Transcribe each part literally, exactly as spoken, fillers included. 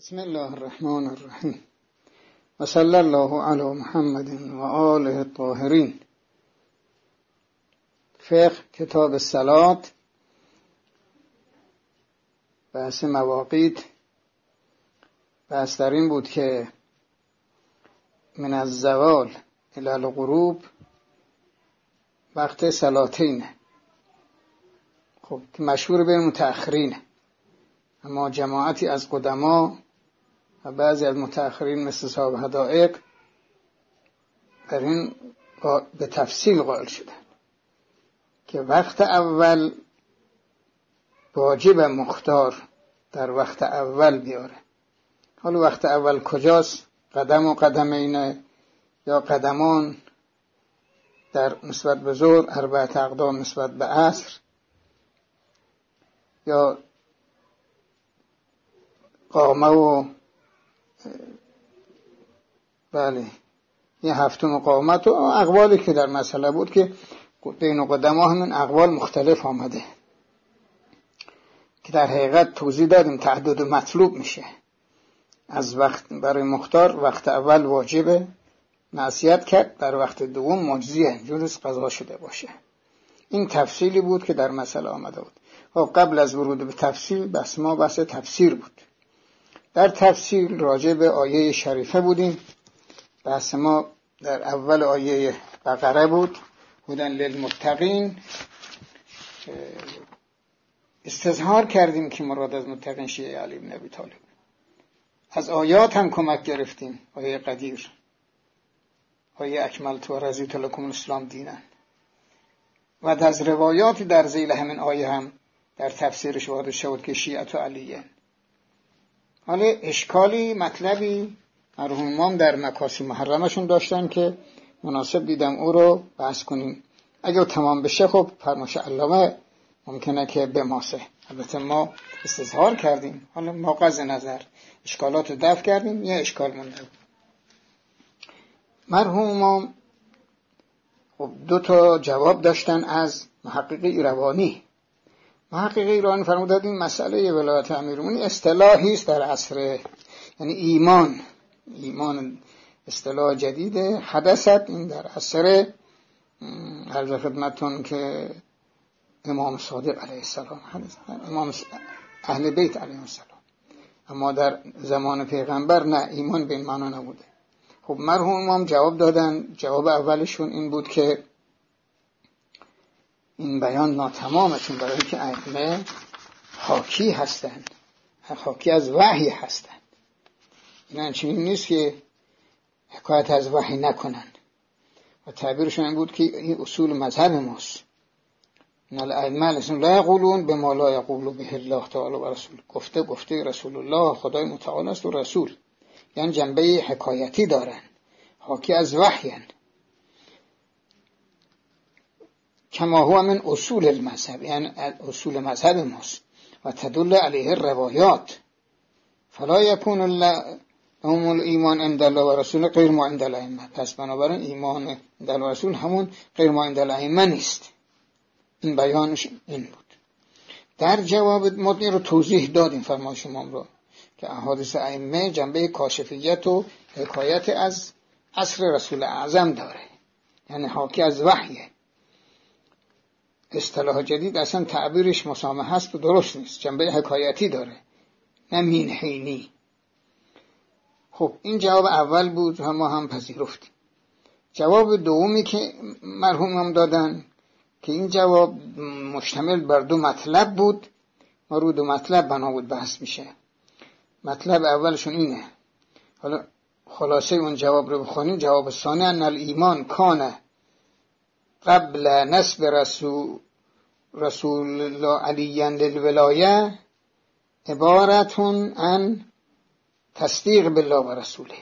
بسم الله الرحمن الرحیم و صلی الله علی محمد و آله الطاهرین. فقه کتاب الصلات، بحث مواقیت. بحث در این بود که من الزوال الی الغروب وقت صلاتینه، خب که مشهور به متأخرینه، اما جماعتی از قدما و بعضی از متأخرین مثل صاحب حدائق در این به تفصیل قائل شدن که وقت اول واجب مختار در وقت اول بیاره. حالا وقت اول کجاست؟ قدم و قدمین یا قدمان در نسبت به ظهر، اربعه اقدام نسبت به عصر، یا قامه و بله یه هفتم قامت و اقوالی که در مسئله بود که بین قدما همین اقوال مختلف آمده که در حقیقت توضیح دادیم تعدد مطلوب میشه. از وقت برای مختار وقت اول واجبه، معصیت کرد در وقت دوم مجزیه، جز قضا شده باشه. این تفصیلی بود که در مسئله آمده بود. و قبل از ورود به تفصیل بس ما بحث تفسیر بود. در تفسیر راجع به آیه شریفه بودیم. بحث ما در اول آیه بقره بود، هدی للمتقین. استظهار کردیم که مراد از متقین شیعه علی بن ابی طالب. از آیات هم کمک گرفتیم، آیه قدیر، آیه اکملت و رضیت لکم الاسلام دینا، و از روایاتی در ذیل همین آیه هم در تفسیرش وارد شد که شیعه علیه. حالا اشکالی مطلبی مرحوم امام در مکاسب محرمشون داشتن که مناسب دیدم او رو بحث کنیم. اگه تمام بشه خب فرمایش علامه ممکنه که بماسه. البته ما استظهار کردیم، حالا ما قصد نظر اشکالات رو دفع کردیم، یه اشکال مونده. مرحوم امام خب دو تا جواب داشتن از محقق ایروانی. محقق ایرانی فرمودند این مسئله ولایت امیرالمومنین اصطلاحی است در عصر، یعنی ایمان ایمان اصطلاح جدیده، حدثت این در عصر عرض خدمتون که امام صادق علیه السلام، امام اهل بیت علیه السلام، اما در زمان پیغمبر نه، ایمان به این معنا نبوده. خب مرحوم امام جواب دادن. جواب اولشون این بود که این بیان ناتمامه، چون برای که ائمه حاکی هستند، حاکی از وحی هستند. این چنین نیست که حکایت از وحی نکنند. و تعبیرشون این بود که این اصول مذهب ماست. ان الائمه لا یقولون بما لا یقول به الله تعالی و رسول. گفته گفته رسول الله، خدای متعال است و رسول، یعنی جنبه حکایتی دارن، حاکی از وحیان. کما هو من اصول المذهب، یعنی اصول مذهب ماست. و تدل علیه الروایات، فلا یکون هم الایمان عند الله و رسول غیر ما عند الائمه. پس بنابراین ایمان عند الله و رسول همون غیر ما عند الائمه نیست. این بیانش این بود. در جواب ما این رو توضیح دادیم فرمایش امام رو که احادیث ائمه جنبه کاشفیت و حکایت از عصر رسول اعظم داره، یعنی حاکی از وحیه. اصطلاح جدید اصلا تعبیرش مسامحه است و درست نیست، جنبه حکایتی داره، نه مینحینی. خب این جواب اول بود و ما هم پذیرفتیم. جواب دومی که مرحوم هم دادن که این جواب مشتمل بر دو مطلب بود، ما رو دو مطلب بنا بود بحث میشه. مطلب اولشون اینه، حالا خلاصه اون جواب رو بخونیم. جواب ثانی ان الایمان کان قبل نسب رسول رسول الله علی للولایه عبارتون عن تصدیق بالله و رسوله،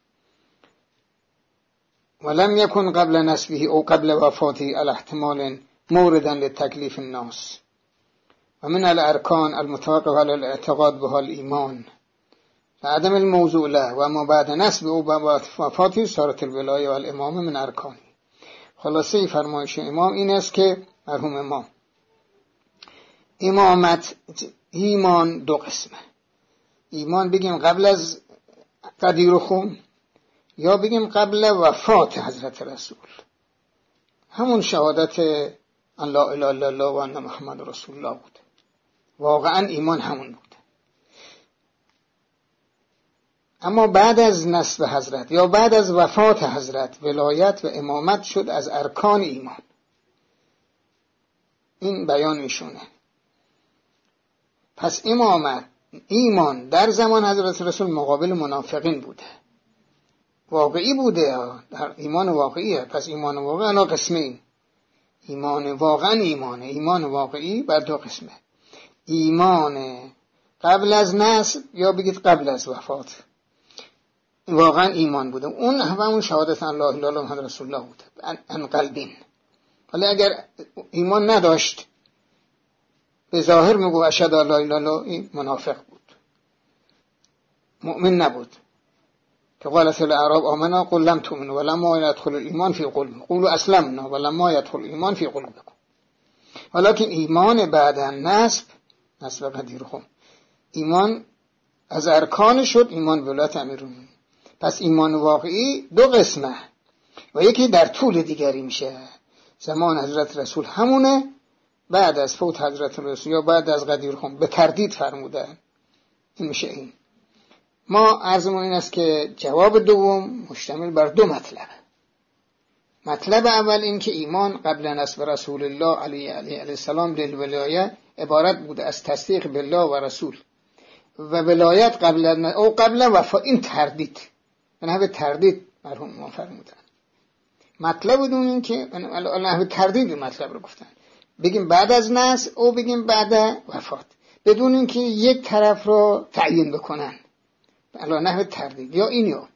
ولم یکن قبل نسبه او قبل وفاته الاحتمال موردا لتکلیف الناس و من الارکان المتوقف على الاعتقاد بها الایمان و عدم الموضوع له و ما بعد نسب او بعد وفاته صارت الولایه و الامامه من ارکانی. خلاصه فرمایش امام این است که مرحوم امام امامت ایمان دو قسمه. ایمان بگیم قبل از قدیر و خم یا بگیم قبل وفات حضرت رسول، همون شهادت ان لا اله الا الله و ان محمد رسول الله بود. واقعا ایمان همون بود. اما بعد از نصب حضرت یا بعد از وفات حضرت ولایت و امامت شد از ارکان ایمان. این بیان ایشونه. پس امامت ایمان در زمان حضرت رسول مقابل منافقین بوده، واقعی بوده، در ایمان واقعیه. پس ایمان واقعی انا قسمین، ایمان واقعا ایمانه، ایمان واقعی بر دو قسمه، ایمان قبل از نصب یا بگید قبل از وفات. واقعا ایمان بوده، اون همون شهادت ان لا اله الا الله محمد رسول الله بوده ان قلبین. ولی اگر ایمان نداشت به ظاهر میگو اشهد ان لا اله الا الله، این منافق بود، مؤمن نبود. که قالت الاعراب آمنا قل لم تؤمنوا ولما يدخل الايمان في قلوبكم قولوا اسلمنا ولما يدخل الايمان في قلوبكم. ولكن ایمان بعد النصب، نصب قدیرهم، ایمان از ارکان شد ایمان به ولایت امیرالمومنین. پس ایمان واقعی دو قسمه و یکی در طول دیگری میشه. زمان حضرت رسول همونه، بعد از فوت حضرت رسول یا بعد از قدیرهم به تردید فرمودن، این میشه. این ما عرضمون این است که جواب دوم مشتمل بر دو مطلب. مطلب اول این که ایمان قبل نصب رسول الله علیه علیه السلام للولایه عبارت بوده از تصدیق بالله و رسول و ولایت قبل او قبل وفات. این تردید، نحوه تردید مرحوم ما فرمودن. مطلب بدون این که نحوه تردید مطلب رو گفتن، بگیم بعد از نصب او بگیم بعد وفات، بدون این که یک طرف رو تعیین بکنن، علا نحوه تردید یا این یا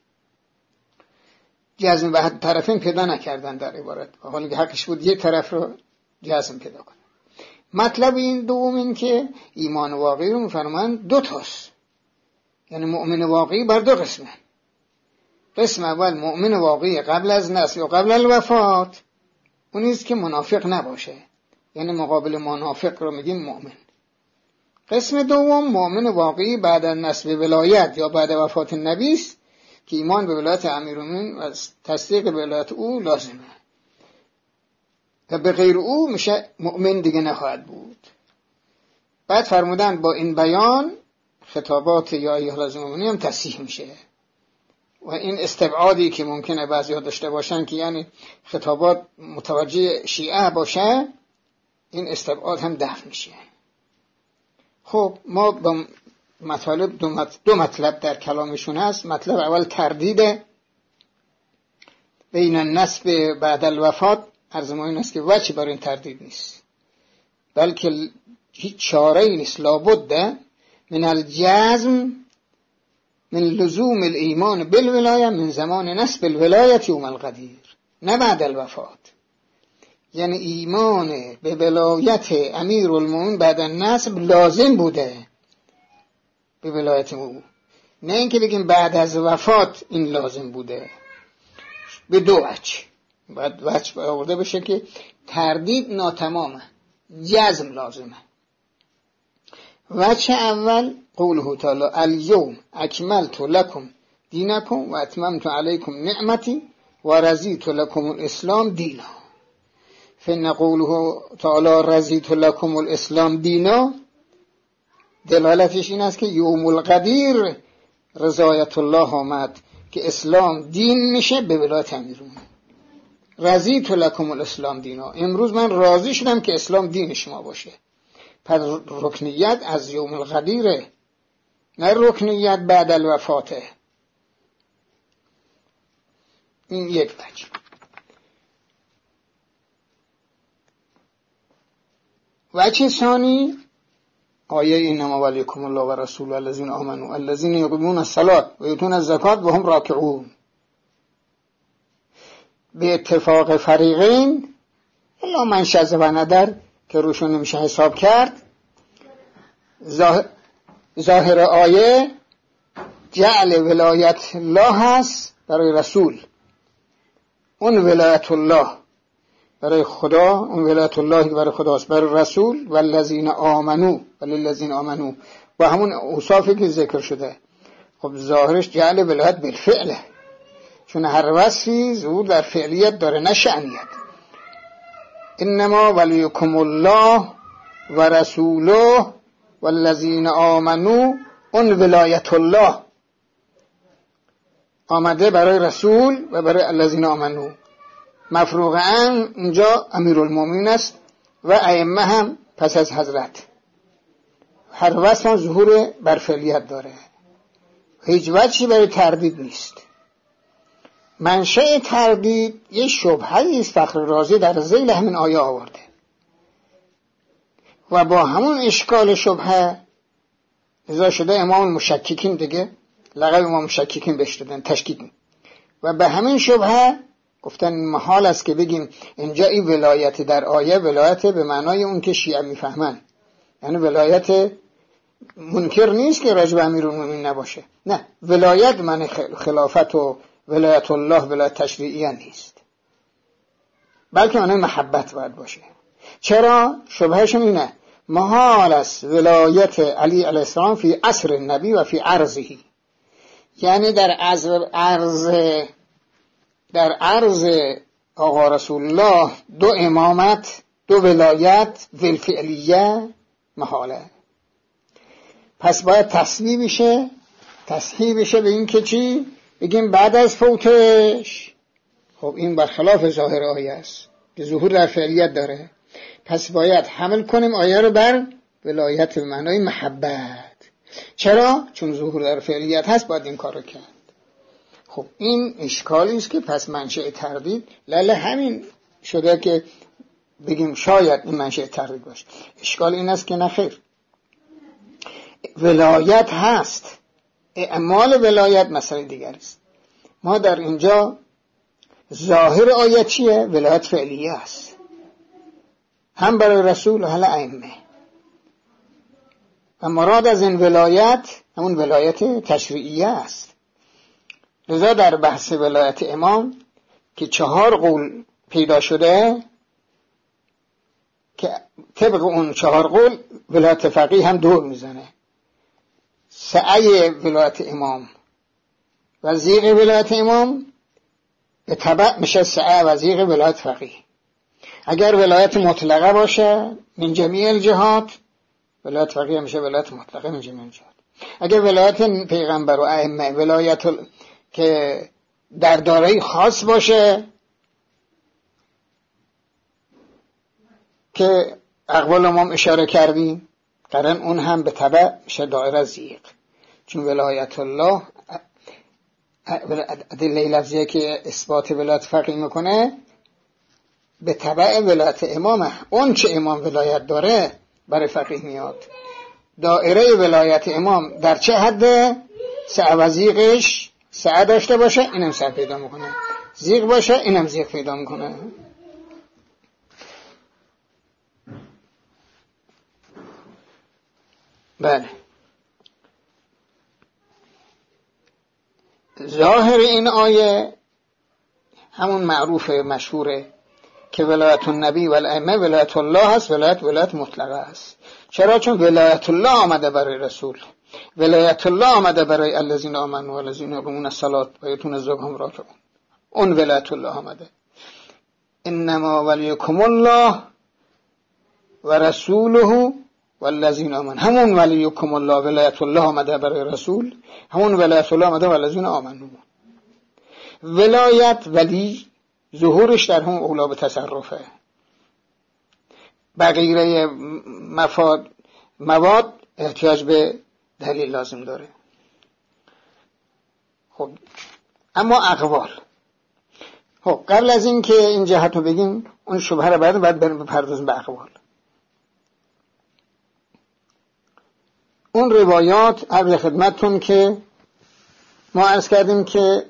جزم به طرفین پیدا نکردن در عبارت، حالا که حقش بود یک طرف رو جزم پیدا کنن. مطلب این دوم این که ایمان واقعی رو میفرمان دو تاست، یعنی مؤمن واقعی بر دو قسمه. قسم اول مؤمن واقعی قبل از نصب یا قبل الوفات، اونیست که منافق نباشه، یعنی مقابل منافق رو میگیم مؤمن. قسم دوم مؤمن واقعی بعد از نصب ولایت یا بعد وفات نبی است که ایمان به ولایت امیرالمومنین و تصدیق به ولایت او لازمه و به غیر او میشه مؤمن دیگه نخواهد بود. بعد فرمودن با این بیان خطابات یا ایها المؤمنین هم تصحیح میشه و این استبعادی که ممکنه بعضی‌ها داشته باشن که یعنی خطابات متوجه شیعه باشه، این استبعاد هم دفع میشه. خب ما با مطالب دو, مط... دو مطلب در کلامشون هست. مطلب اول تردید بین النصب بعد الوفات. عرض ما این است که وجه برای این تردید نیست، بلکه هیچ چاره‌ای نیست، لابد من الجزم من لزوم الایمان بالولایه من زمان نصب الولایت یوم القدیر، نه بعد الوفات. یعنی ایمان به ولایت امیرالمومنین بعد نصب لازم بوده به ولایت او، نه اینکه بگیم بعد از وفات این لازم بوده. به دو وجه باید وجه آورده بشه که تردید ناتمامه، جزم لازمه. وجه اول قوله تعالی الیوم اکملت لکم دینکم و اتممت علیکم نعمتی و رضیت لکم الاسلام دینا. فإن قوله تعالی رضیت لکم الاسلام دینا دلالتش این است که یوم القدیر رضایت الله آمد که اسلام دین میشه به ولایت امیرالمومنین. رضیت لکم الاسلام دینا، امروز من راضی شدم که اسلام دین شما باشه. پس رکنیت از یوم القدیره، نه رکنیت بعد الوفاته. این یک وجه. وجه ثانی آیه انما ولیکم الله و رسوله الذین آمنوا الذین یقیمون الصلاة و یؤتون الزکات و هم راکعون. به اتفاق فریقین الا من شذ و ندر که روشون نمیشه حساب کرد. ظاهر آیه جعل ولایت الله هست برای رسول، اون ولایت الله برای خدا، اون ولایت الله برای خداست، برای رسول. والذین آمنو وللذین آمنو و همون اوصافی که ذکر شده. خب ظاهرش جعل ولایت بالفعله، چون هر وصفی ظهور در فعلیت داره نه شأنیت. انما ولیکم الله و رسوله والذین آمنوا، اون ولایت الله آمده برای رسول و برای الذین آمنوا. مفروغاً اینجا امیرالمومنین است و ائمه هم پس از حضرت. هر وصف هم ظهور بر فعلیت داره، هیچ وجهی برای تردید نیست. منشأ تردید یه شبهه‌ای است فخر رازی در ذیل همین آیه آورده و با همون اشکال شبهه لذا شده امام المشککین، دیگه لقب امام المشککین بهش دادن، تشکیک. و به همین شبهه گفتن محال است که بگیم اینجا این ولایت در آیه ولایت به معنای اون که شیعه میفهمن، یعنی ولایت منکر نیست که راجب امیرالمومنین نباشه، نه، ولایت معنی خلافت و ولایت الله ولایت تشریعیه نیست، بلکه معنی محبت باید باشه. چرا؟ شبهشون اینه محال است ولایت علی علیه السلام فی عصر النبی و فی عرضه، یعنی در عرض در عرض آقا رسول الله دو امامت، دو ولایت بالفعلیه محاله. پس باید تصحیح بشه تصحیح بشه به این که چی؟ بگیم بعد از فوتش. خب این برخلاف ظاهر آیه است که ظهور در فعلیت داره، پس باید حمل کنیم آیه رو بر ولایت به معنای محبت. چرا؟ چون ظهور در فعلیت هست باید این کار رو کرد. خب این اشکالی است که پس منشأ تردید لاله همین شده که بگیم شاید این منشأ تردید باشه. اشکال این است که نه خیر، ولایت هست، اعمال ولایت مسئله دیگر است. ما در اینجا ظاهر آیه چیه؟ ولایت فعلیه است، هم برای رسول و هم ائمه. و مراد از این ولایت همون ولایت تشریعیه است. لذا در بحث ولایت امام که چهار قول پیدا شده که طبق اون چهار قول ولایت فقیه هم دور میزنه. سعی ولایت امام و زیغ ولایت امام به تبع میشه سعی و زیغ ولایت فقیه. اگر ولایت مطلقه باشه من جمیع الجهات، ولایت فقیه میشه ولایت مطلقه من جمیع الجهات. اگر ولایت پیغمبر و ائمه ولایت ال... که در دارایی خاص باشه که اقوال ما اشاره کردیم، قرن اون هم به تبع میشه دایره زیغ. چون ولایت الله ادله لفظیه که اثبات ولایت فقیه میکنه به تبع ولایت امامه. اون چه امام ولایت داره برای فقیه میاد. دایره ولایت امام در چه حده؟ سعی و زیغش سعی داشته باشه اینم سعی پیدا میکنه، زیغ باشه اینم زیغ پیدا میکنه. بله، ظاهر این آیه همون معروف مشهوره که ولایت النبی و الائمه ولایت الله هست، ولایت ولایت مطلقه است. چرا؟ چون ولایت الله آمده برای رسول، ولایت الله آمده برای الذین آمنوا و الذین یقیمون الصلاة و یؤتون الزکاة هم راکعون. اون ولایت الله آمده. انما ولیکم الله و رسوله والذین آمنوا، همون ولیکم الله ولایت الله آمده برای رسول، همون ولایت الله آمده برای الذین آمنوا. ولایت ولی ظهورش در هم اولا به تصرفه، بقیه مفاد مواد احتیاج به دلیل لازم داره. خب اما اقوال، خب قبل از این که این جهت رو بگیم اون شبهه رو بعد باید بریم بپردازیم به اقوال. اون روایات عرض خدمتتون که ما عرض کردیم که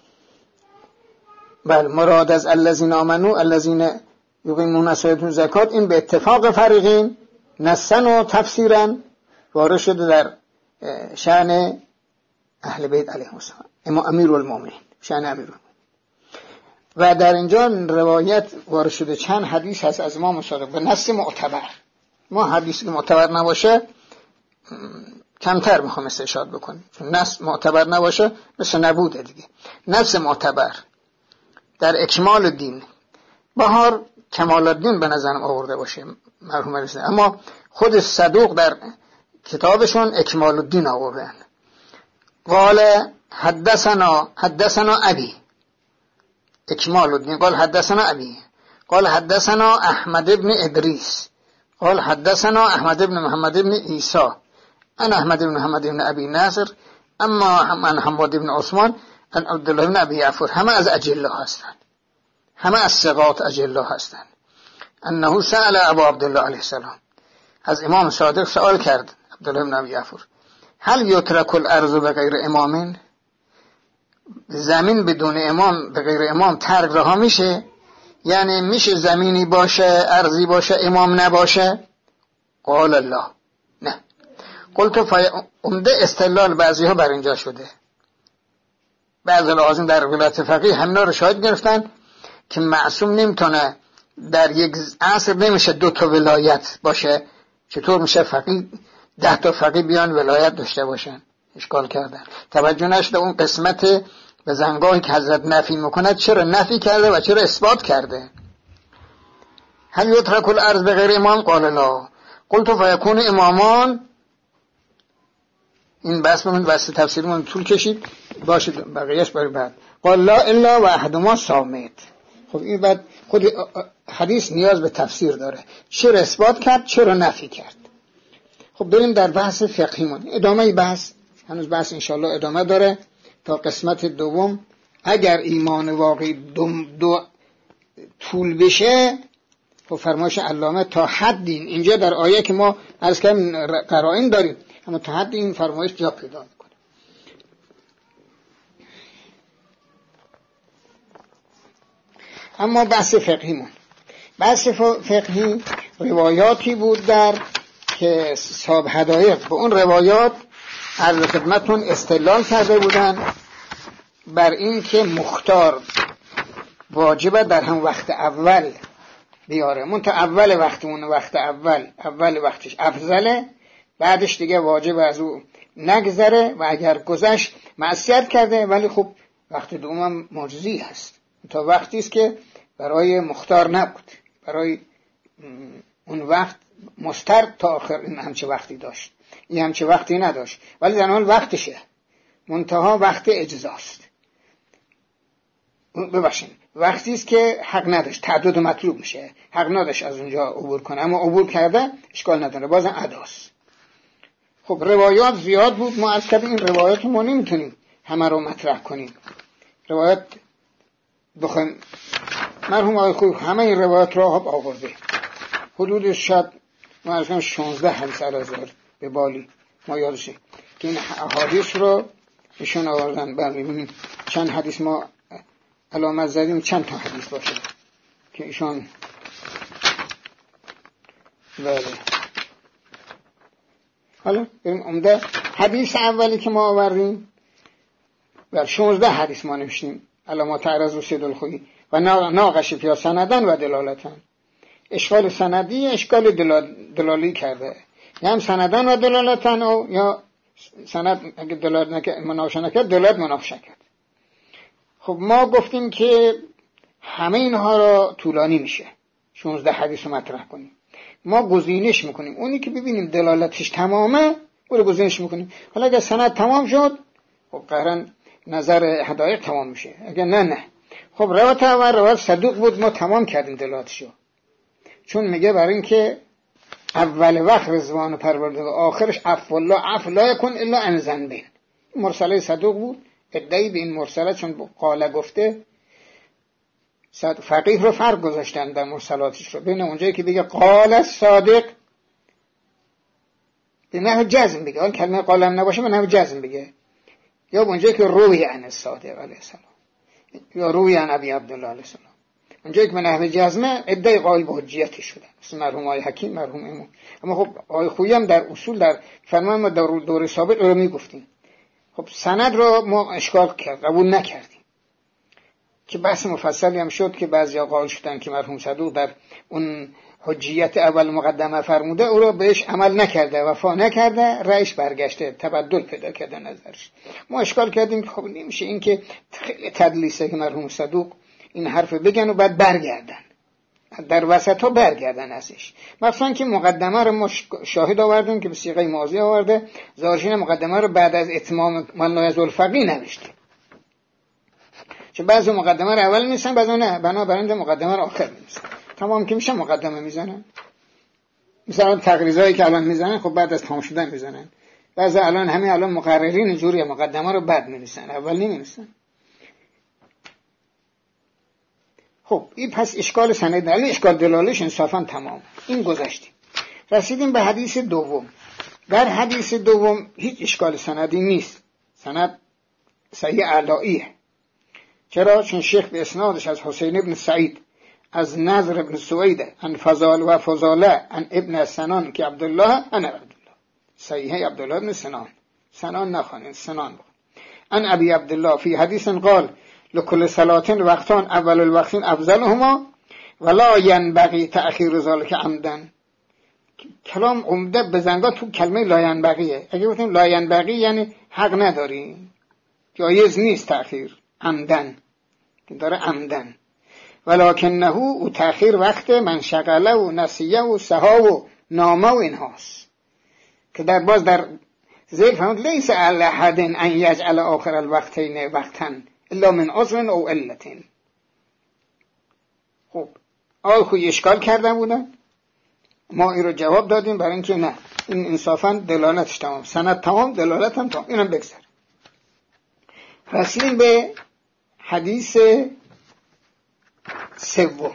بله مراد از الذین آمنوا الذین یقیمون الصلاة و زکات این به اتفاق فریقین نصا و تفسیرا وارد شده در شأن اهل بیت علیهم السلام، اما امیرالمومنین، شأن امیرالمومنین. و در اینجا روایت وارد شده چند حدیث هست از امام صادق به نص معتبر. ما حدیثی که معتبر نباشه کمتر میخوام استشهاد بکنیم، چون نص معتبر نباشه مثل نبوده دیگه. نص معتبر در اکمال الدین بهار کمال الدین به نظرم آورده باشه مرحوم رسول، اما خود صدوق در کتابشون اکمال الدین آوردن. قال حدثنا حدثنا ابي اکمال الدین، قال حدثنا ابي قال حدثنا احمد ابن ادریس قال حدثنا احمد ابن محمد ابن عیسی انا احمد ابن محمد ابن ابي ناصر اما من حماد ابن عثمان ان عبدالله ابن ابي عفور. همه از اجله هستند، همه از ثقات اجله هستند. انه سأل ابا عبدالله علیه السلام، از امام صادق سوال کرد عبدالله ابن ابي عفور، هل یترک الارض بغیر امام؟ زمین بدون امام، به غیر امام ترک رها میشه؟ یعنی میشه زمینی باشه ارضی باشه امام نباشه؟ قال الله نه. قلت فای عمده استدلال بعضی ها بر اینجا شده، بعضی لازم در ولایت فقیه همینا رو شاهد گرفتن که معصوم نمیتونه در یک عصر نمیشه دو تا ولایت باشه. چطور میشه فقیه ده تا فقیه بیان ولایت داشته باشن؟ اشکال کردن. توجه نشده اون قسمت به زنگاهی که حضرت نفی میکنه چرا نفی کرده و چرا اثبات کرده. هل یترک الارض بغیر امام؟ قال لا. قلت فیکون امامان. این بحث من بحث تفسیرمون طول کشید، باشه بقیهش برای بعد. قال لا الا و احدهما صامت. خب این بعد خود حدیث نیاز به تفسیر داره، چرا اثبات کرد چرا نفی کرد. خب بریم در بحث فقهیمون، ادامه بحث، هنوز بحث انشالله ادامه داره تا قسمت دوم. اگر ایمان واقعی دو, دو طول بشه، خب فرمایش علامه تا حد این اینجا در آیه که ما عرض کردیم قرائن داریم، اما تا حد این فرمایش جا پیدا میکنه. اما بحث فقهیمون، بحث فقهی روایاتی بود در که صاحب حدایق به اون روایات عرض خدمتون استدلال کرده بودن بر این که مختار واجبه در هم وقت اول بیاره، من تا اول وقتمون وقت اول اول وقتش افضله، بعدش دیگه واجب از او نگذره و اگر گذشت معصیت کرده، ولی خب وقت دومم معجزی هست تا وقتی است که برای مختار نبود، برای اون وقت مستر تا آخر این همچه وقتی داشت، این همچه وقتی نداشت، ولی در حال وقتشه، منتها وقت اجزاست. ببخشید وقتی است که حق نداشت، تعدد مطلوب میشه، حق نداشت از اونجا عبور کنه، اما عبور کرده اشکال نداره، بازم اداست. خب روایات زیاد بود، ما از کردیم این روایات ما نمیتونیم همه رو مطرح کنیم. روایات بخوایم مرحوم آقای خوب همه این روایات را هم آورده، حدود شد ما از کم شانزده حدیث الازهر به بالی ما یادشه که این حدیث رو ایشون آوردن. ببینیم چند حدیث ما علامت زدیم، چند تا حدیث باشه که ایشان بله. حالا بریم عمده حدیث اولی که ما آوردیم بر شانزده حدیث ما نوشتیم علامات عرض و سید الخویی و ناقش فیا سندن و دلالتن. اشکال سندی اشکال دلال دلالی کرده، یا هم سندن و دلالتن او یا سند اگه دلالت نکرد مناقشه نکرد دلالت مناقشه کرد. خب ما گفتیم که همه اینها را طولانی میشه شانزده حدیث رو مطرح کنیم، ما گزینش میکنیم اونی که ببینیم دلالتش تمامه او رو گزینش میکنیم. حالا اگه سند تمام شد خب قهرن نظر حدایق تمام میشه، اگه نه نه خب روایت اول روایت صدوق بود، ما تمام کردیم دلالتشو، چون میگه برای این که اول وقت رضوان پروردگار آخرش عفو الله عفو لا یکن الا عن ذنب، مرسله صدوق بود. ادعی به این مرسله چون قاله گفته فقیه رو فرق گذاشتن در مرسلاتش رو، بین اونجایی که بگه قال صادق به نحو جزم بگه، اون کلمه قالم نباشه به نحو جزم بگه، یا اونجایی که روی عن صادق علیه السلام یا روی عن ابی عبدالله علیه السلام، اونجایی که به نحو جزمه ادعای قائل به حجیتش شدن، مثل مرحوم آقای حکیم مرحوم امام. اما خب آقای خویی هم در اصول در فرمان ما دور دور سابق رو میگفتیم. خب سند رو ما اشکال کرد قبول نکردیم که بحث مفصلی هم شد که بعضیا قائل شدن که مرحوم صدوق در اون حجیت اول مقدمه فرموده او رو بهش عمل نکرده، وفا نکرده، رأیش برگشته، تبدل پیدا کرده نظرش. ما اشکال کردیم خب نمیشه این که خیلی تدلیسه که مرحوم صدوق این حرف بگن و بعد برگردن، در وسط ها برگردن ازش. مثلا که مقدمه رو ما شاهد آوردیم که به صیغه ماضی آورده، زارشین مقدمه رو بعد از اتمام ملای ذوالفقی نوشته. چون بعضی مقدمه رو اول می‌نویسن، بعضی نه، بنابراین مقدمه رو آخر می‌نویسن. تمام که میشه مقدمه میزنن. مثلا تقریضایی که الان میزنن خب بعد از تمام شدن میزنن. بعضی الان همین الان مقررین جوری مقدمه رو بعد می‌نویسن، اول نمی‌نویسن. خب این پس اشکال سند، الان اشکال دلالش انصافا تمام. این گذشتیم. رسیدیم به حدیث دوم. در حدیث دوم هیچ اشکال سندی نیست. سند صحیح علائیه. چرا؟ چون شیخ به اسنادش از حسین ابن سعید، از نضر ابن سوید، ان فضال و فضاله، ان ابن سنان که عبدالله، ان عبدالله. صحیح عبدالله ابن سنان. سنان نخوانید، سنان بخون. ان ابی عبدالله فی حدیث قال لکل صلاتین وقتان اول الوقتین افضلهما ولا ینبغی تأخیر ذلک عمدن. کلام عمده بزنگا تو کلمه لا ینبغیه. اگه گفتیم لا ینبغی یعنی حق نداری، جایز نیست تأخیر، عمدن که داره عمدن. ولکنه او تأخیر وقت من شغله و نسیه و سها و نامه و اینهاست که در باز در ذیل فهمد لیس علی احد ان یجعل آخر الوقتین وقتن الا من عذر او علتین. خب آقای خوی اشکال کردن بودن، ما این رو جواب دادیم برای اینکه نه، این انصافا دلالتش تمام، سند تمام، دلالت هم تمام. اینم بگذار. رسیدیم به حدیث سوم.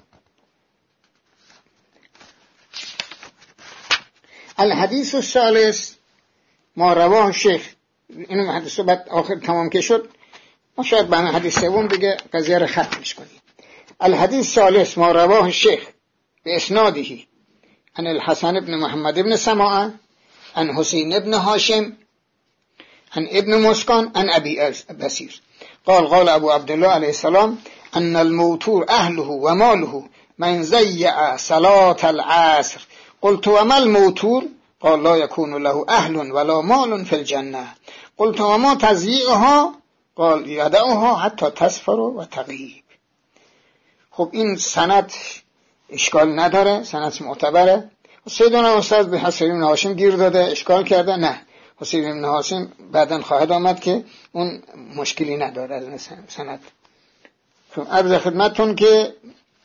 الحدیث الثالث ما رواه شیخ. اینو حدیث رو بعد آخر تمام که شد ما شاید بعد حدیث سوم دیگه قضیه رو ختمش کنیم. الحدیث الثالث ما رواه شیخ به اسنادهی عن الحسن ابن محمد ابن سماعه عن حسین ابن هاشم عن ابن مسکان عن ابی بصیر قال قال ابو عبدالله علیه السلام ان الموتور اهله و ماله من ضیع صلاة العصر قلت وما الموتور قال لا يكون له اهل ولا مال في الجنه قلت وما تضييعها قال يدعها حتى تصفر و تغیب. خب این سند اشکال نداره، سند معتبره. سیدنا استاد به حسین بن هاشم گیر داده، اشکال کرده، نه، حسین بن هاشم بعداً خواهد آمد که اون مشکلی نداره از سند. عرض خدمتتون که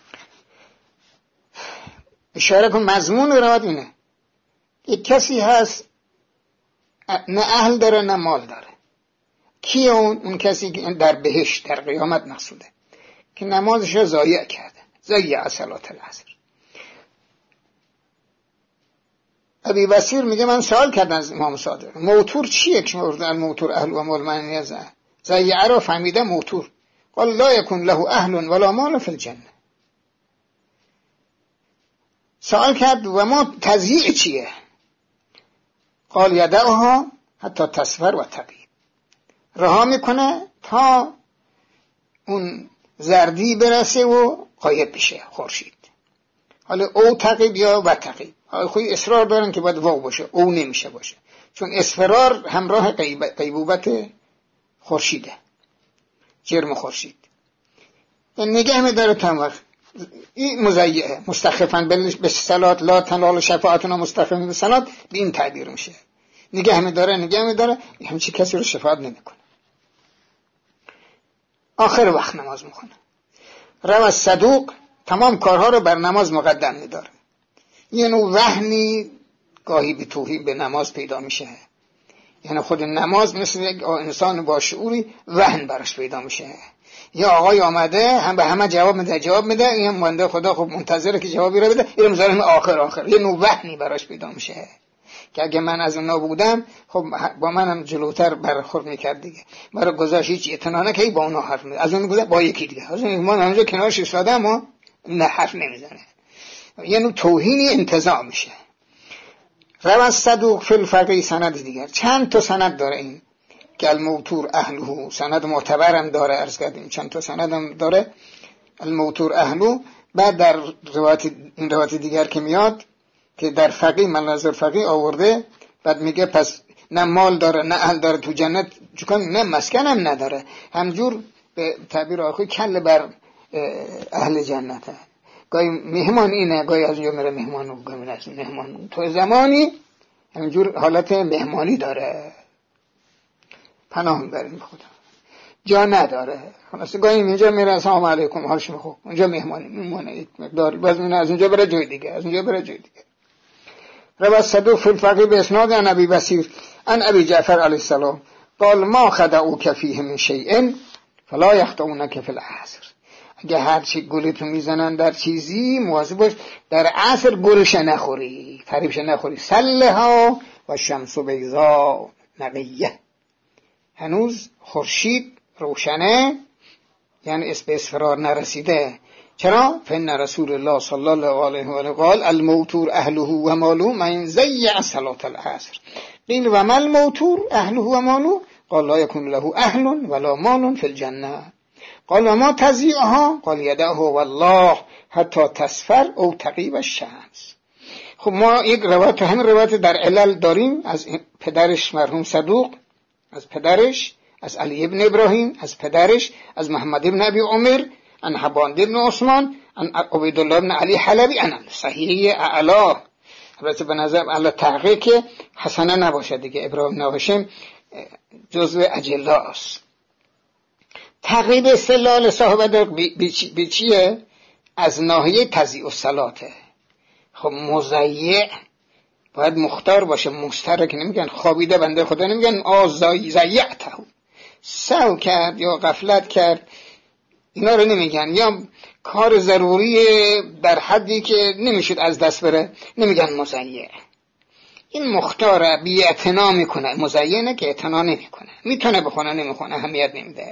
اشاره کن مضمون روایت اینه، یک کسی هست نه اهل داره نه مال داره. کی اون؟ اون کسی که در بهشت در قیامت مقصوده که نمازش رو ضایع کرده، ضیع صلاة العصر. ابی بصیر میگه من سوال کردم از امام صادق موتور چیه که مردن موتور اهل و مال من نیازه، ضیع رو فهمیده موتور. قال لا يكون له اهل ولا مال في الجنه. سوال کرد و ما تضییع چیه؟ قال یدعها حتی تصفر و تغیب، رها میکنه تا اون زردی برسه و غایب بشه خورشید. حالا او تغیب یا و تغیب، خوی اصرار دارن که باید واو باشه، او نمیشه باشه، چون اصفرار همراه غیبوبت خورشیده، جرم خورشید. نگه میداره تا این مضیعه مستخفاً به صلات لا تنال شفاعتنا مستخفاً به صلات، به این تعبیر میشه. نگه میداره نگه میداره همچی کسی رو شفاعت نمیکنه، آخر وقت نماز میکنه. روى صدوق تمام کارها رو بر نماز مقدم میداره. یه نوع وهنی گاهی به توهین به نماز پیدا میشه، یعنی خود نماز مثل یک انسان با شعوری وهن براش پیدا میشه. یا آقای آمده هم به همه جواب میده جواب میده این بنده خدا خب منتظره که جوابی رو بده، این مزارم آخر آخر یه نوع وهنی براش پیدا میشه که اگه من از اونا بودم خب با منم جلوتر برخورد میکرد دیگه، برای گذاشت هیچ اعتنا نکنه، با اونا حرف میزنه، از اون گذاشت با یکی دیگه، از اون من اونجا کنارش ایستادم و نه حرف نمیزنه، یه نوع توهینی انتزاع میشه. روى صدوق فی الفقه سند دیگر چند تا سند داره این که الموتور اهله، سند معتبرم داره، عرض کردیم چند تا سندم داره. الموتور اهله بعد در روایت این روایت دیگر که میاد که در فقیه مناظر فقیه آورده، بعد میگه پس نه مال داره نه اهل داره تو جنت، چون نه مسکن هم نداره، همجور به تعبیر آخوی کل بر اهل جنته. گاهی مهمان اینه، گاهی از اونجا میره مهمان و گاهی از مهمان، تو زمانی همجور حالت مهمانی داره. پناه میبریم خدا، جا نداره. خلاص گاهی اینجا میره السلام علیکم حال شما خوب، اونجا مهمانی میمونه یک مقدار، باز میره از اونجا بره جای دیگه، از اونجا بره جای دیگه. روى الصدوق في الفقه بإسناد عن أبي بصير عن أبي جعفر عليه السلام قال ما خدعوك فيه من شيء فلا يخدعونك في العصر. اگه هر چی گلتو میزنن در چیزی، مواظب باش در عصر گلش نخوری، فریبش نخوری. سلها و شمس بیضا نقیه، هنوز خورشید روشنه، یعنی اسم اصفرار نرسیده. چرا؟ فإن رسول الله صلی الله علیه و آله قال الموتور اهله و ماله من ضیع صلاة العصر. قیل و ما الموتور اهله و ماله؟ قال لا يكون له اهل ولا مال في الجنه. قال و ما تضیعها؟ قال یدعه والله حتی تصفر او تغیب الشمس. خب ما یک روایت، همین روایت در علل داریم از پدرش مرحوم صدوق، از پدرش از علی ابن ابراهیم، از پدرش از محمد ابن ابی عمر، عن حبان ابن عثمان، عن عبیدالله ابن علی حلبی، عن صحیح اعلا. البته به نظر الله تحقیق که حسنه نباشه دیگه، ابراهیم نباشه جزو اجلاست. تقریب استدلال صاحب بیچیه از ناحیه تضییع الصلاته. خب مضیع باید مختار باشه، مسترک نمیگن، خوابیده بنده خدا نمیگن آزایی ضیعته، سهو کرد یا غفلت کرد، اینا رو نمیگن. یا کار ضروری در حدی که نمیشد از دست بره نمیگن مضیع. این مختاره، بی اعتنا میکنه. مضیع نه که اعتنا نمیکنه، میتونه بخونه نمیخونه اهمیت نمیده.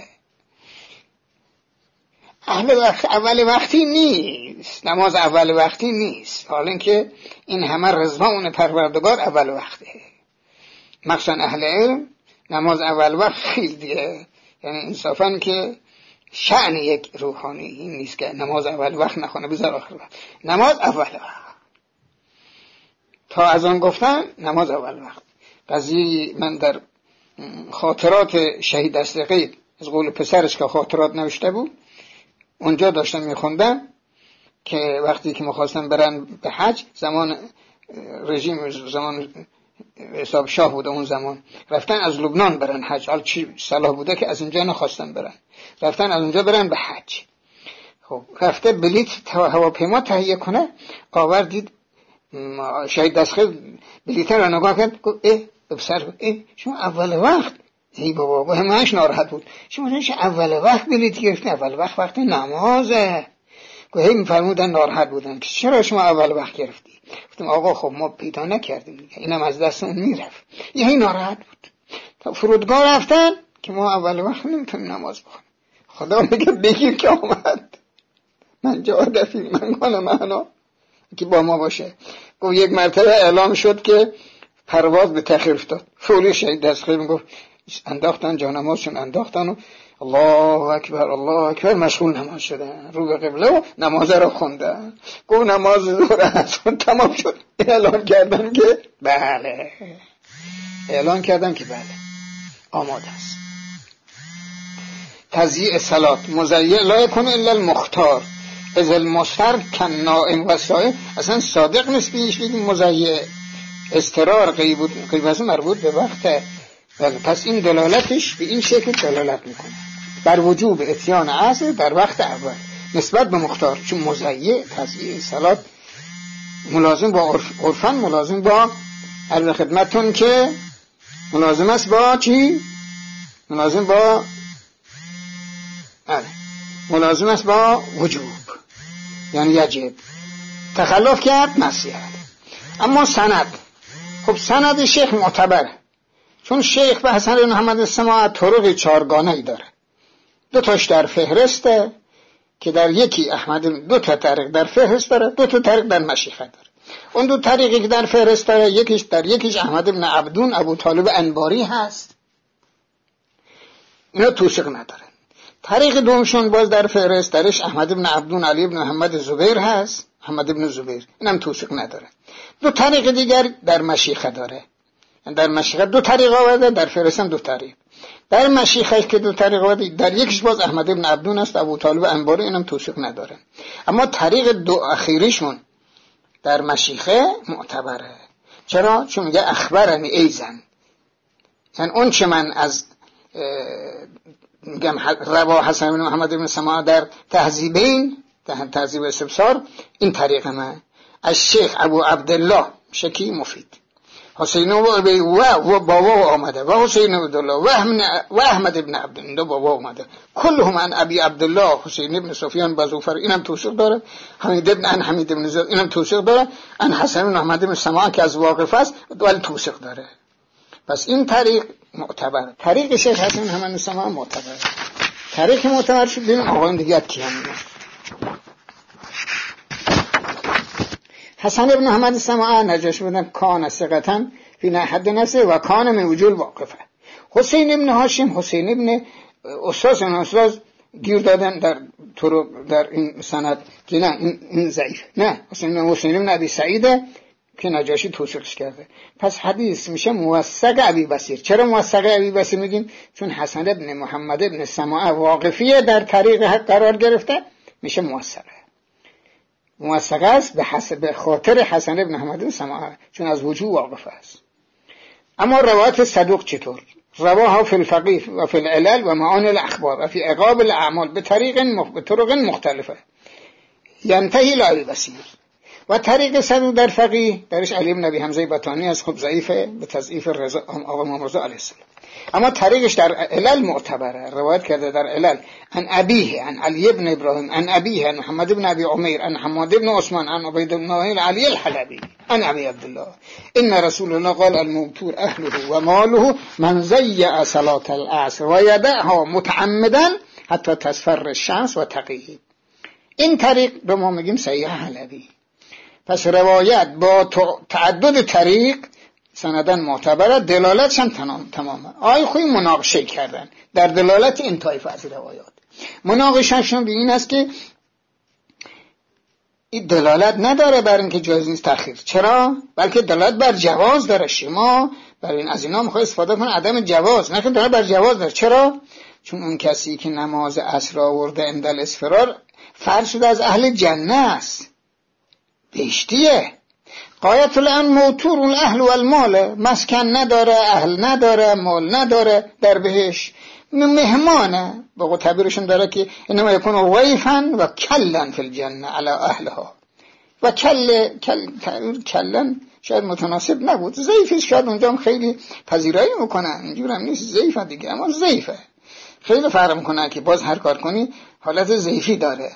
اهل وقت اول وقتی نیست، نماز اول وقتی نیست، حالا اینکه این همه رضوان پروردگار اول وقته. مخصوصا اهل علم نماز اول وقت خیلی دیگه، یعنی انصافا که شأن یک روحانی این نیست که نماز اول وقت نخونه بذار آخر وقت. نماز اول وقت، تا از آن گفتن نماز اول وقت. قضیه من در خاطرات شهید دستقی از قول پسرش که خاطرات نوشته بود اونجا داشتم میخوندم که وقتی که میخواستن برن به حج، زمان رژیم زمان حساب شاه بوده اون زمان، رفتن از لبنان برن حج، حال چی صلاح بوده که از اینجا نخواستن برن، رفتن از اونجا برن به حج. خب رفته بلیط هواپیما تهیه کنه، آوردید شهید دستخیل بلیط رو نگاه کرد، گفت اه بسر اه شما اول وقت، ای بابا با همهش ناراحت بود، شما نشه اول وقت بلیط گرفتین؟ اول وقت وقت نمازه. گوهی میفرمودن ناراحت بودن که چرا شما اول وقت گرفتی؟ گفتم آقا خب ما پیدا نکردیم، اینم از دست اون میرفت. یهی ناراحت بود. تا فرودگاه رفتن که ما اول وقت نمیتونیم نماز بخونیم. خدا میگه بگیر که آمد، من جا دفیم من کنم معنا که با ما باشه. گفت یک مرتبه اعلام شد که پرواز به تأخیر افتاد، فوری شهید دستخیل میگفت انداختن جانمازشون، انداختن و الله اکبر الله اکبر مشغول نماز شدن، رو به قبله و نماز رو خوندن. گفت نماز ظهر اصلا تمام شد، اعلان کردن که بله، اعلان کردن که بله آماده است. تضییع صلات مضیع لا یکون الا المختار از المستر کن نائم و سائم. اصلا صادق نیست بیش بگیم مضیع، استرار غیبت غیبت مربوط به وقت. پس این دلالتش به این شکل دلالت میکنه بر وجوب اتیان عصر در وقت اول نسبت به مختار، چون مضیع تضییع صلات ملازم با عرف، عرفاً ملازم با عرض خدمتون که ملازم است با چی؟ ملازم با آره. ملازم است با وجوب، یعنی یجب. تخلف کرد معصیت. اما سند، خب سند شیخ معتبره، چون شیخ به حسن محمد السماع طرق چارگانه‌ای داره. دو تاش در فهرسته که در یکی احمد، دو تا طریق در فهرست داره، دو تا طریق در مشیخه داره. اون دو طریقی که در فهرست داره، یکیش در یکیش احمد بن عبدون ابو طالب انباری هست، اینا توثیق نداره. طریق دومشون باز در فهرست درش احمد بن عبدون علی بن محمد زبیر هست، محمد بن زبیر، اینم توثیق نداره. دو طریق دیگر در مشیخه داره، در مشیخه دو طریق آورده، در فهرست هم دو طریق. در مشیخه که دو طریق آورده، در یکیش باز احمد بن عبدون است، ابو طالب انباری، اینم توثیق نداره. اما طریق دو اخیریشون در مشیخه معتبره. چرا؟ چون میگه اخبرنی ایزن، یعنی اون چه من از میگم روا حسن بن محمد بن سماع در تهذیبین، در تهذیب استبصار، این طریق من از شیخ ابو عبدالله شکی مفید حسین و ابی و و بابا آمده و حسین عبدالله و و احمد ابن عبدالله بابا آمده، کلهم عن ابی عبدالله حسین ابن سفیان بازوفر، اینم توثیق داره. حمید ابن عن حمید ابن زید، اینم توثیق داره. عن حسن بن محمد بن سماع که از واقف است ولی توثیق داره. پس این طریق معتبر. طریق شیخ حسن بن محمد بن سماع معتبر. طریق معتبر شد. ببین آقایان دیگه کیان. حسن ابن محمد سماع نجاش بودن کان ثقةً فی حد نفسه و کان من وجول واقفه. حسین ابن هاشم، حسین ابن استاد اون استاد گیر دادن در طرق در این سند که نه این, این ضعیف. نه حسین ابن حسین ابن ابی سعیده که نجاشی توثیقش کرده. پس حدیث میشه موثق ابی بصیر. چرا موثق ابی بصیر میگیم؟ چون حسن ابن محمد ابن سماع واقفیه در طریق حق قرار گرفته، میشه موثقه. موثق است به حسب خاطر حسن ابن محمد بن سماع، چون از وجوه واقف است. اما روایت صدوق چطور؟ رواها فی الفقیه و فی العلل و معانی الاخبار و فی عقاب الاعمال به طریق مخ... طرق مختلفه ینتهی لا البصیر. و طریق صدوق در فقیه درش علی بن ابی حمزه بطانی از خب ضعیفه به تضعیف رضا آقا امام رضا علیه السلام. اما طریقش در علل معتبره. روایت کرده در علل عن ابیه عن علی بن ابراهیم عن ابیه عن محمد بن ابی عمیر عن حماد بن عثمان عن عبید بن علی الحلبی عن ابی عبدالله ان رسول الله قال الموتور اهله و ماله من ضیع صلاة العصر و یدعها متعمدا حتی تصفر الشمس و تقیه. این طریق به ما میگیم صحیح حلبی. پس روایت با تعدد طریق سندن معتبره، دلالتش هم تمامه. آی خوی مناقشه کردن در دلالت این طایفه از روایات. مناقشهشون به این است که این دلالت نداره بر اینکه جایز نیست تأخیر. چرا؟ بلکه دلالت بر جواز داره. شما برای این از اینا میخوای استفاده کنه عدم جواز، نه که دلالت بر جواز داره. چرا؟ چون اون کسی که نماز عصر آورده اندل اسفرار فرض شده از اهل جنه است، بهشتیه. قایت الان موتور الاهل و المال، مسکن نداره، اهل نداره، مال نداره، در بهش مهمانه. با تعبیرشون داره که انما یکون ویفن و کلن فی الجنه علی اهلها. و کل کل تعبیر کلن شاید متناسب نبود، ضعیفش شاید اونجا هم خیلی پذیرایی میکنن، اینجور هم نیست، ضعیفه دیگه، اما ضعیفه خیلی فرق میکنه که باز هر کار کنی حالت ضعیفی داره.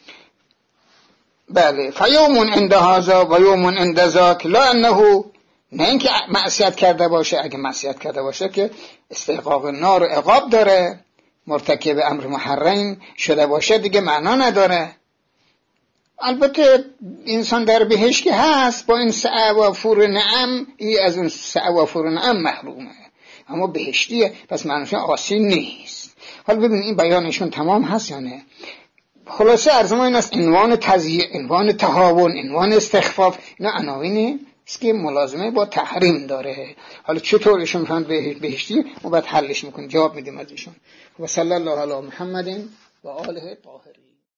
بله فیومون عند هذا و یومون عند ذاک، لا انه نه اینکه معصیت کرده باشه، اگه معصیت کرده باشه که استحقاق نار و عقاب داره، مرتکب امر محرم شده باشه دیگه معنا نداره. البته انسان در بهشت که هست با این سعه و فور نعم، ای از اون سعه و فور نعم محرومه، اما بهشتیه، پس معنیش آسی نیست. حالا ببین این بیانشون تمام هست یا نه؟ خلاصه عرض ما این است عنوان تضییع، عنوان تهاون، عنوان استخفاف، اینا عناوینی است که ملازمه با تحریم داره. حالا چطور ایشون فهمد بهشتی ما باید حلش میکنیم، جواب میدیم از ایشون. و صلی الله علی محمد و آله طاهرین.